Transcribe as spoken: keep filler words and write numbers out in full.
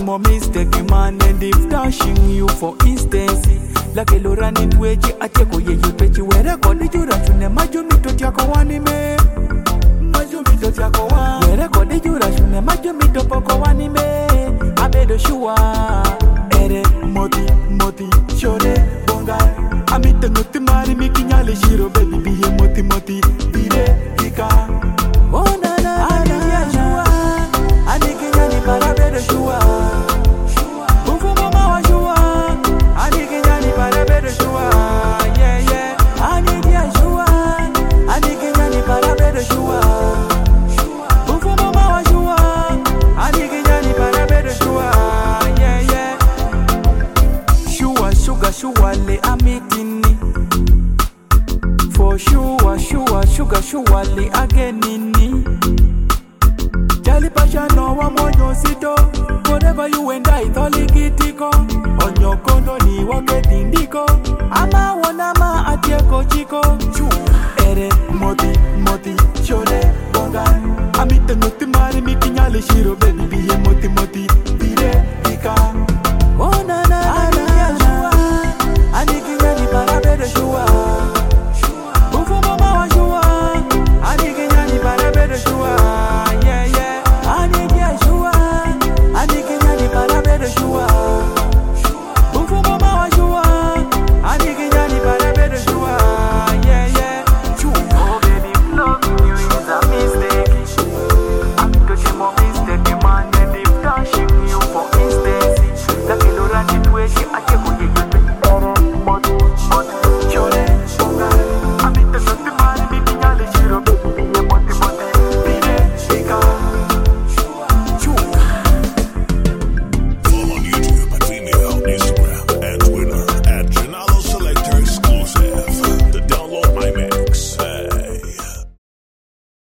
more mistake man and if dashing you for instance. Like a lorani tweji ateko ye you pechi we record you rashune majumi to tiako wani me. Majumi to tiako wani. We record you rashune majumi to poko wani me. Abedo shua. Ere moti moti shore bonga. Amita nguti mari miki nyale shiro baby biye moti moti bire kika. Oh na na na na shua. Aniki nyani para bedo shua. Ufu mama wa shua. Aniki nyani para bedo shua. Yeah yeah. Aniki ya shua. Aniki nyani para bedo shua. Ufu mama wa shua. Aniki nyani para bedo shua. Yeah yeah. Shua sugar shua le amitini. For sure sure sugar sure le agenini. Jali pasha no wa monyo sito. Whatever you and I tholi kitiko. Onyo kondo ni wake dindiko. Ama wanama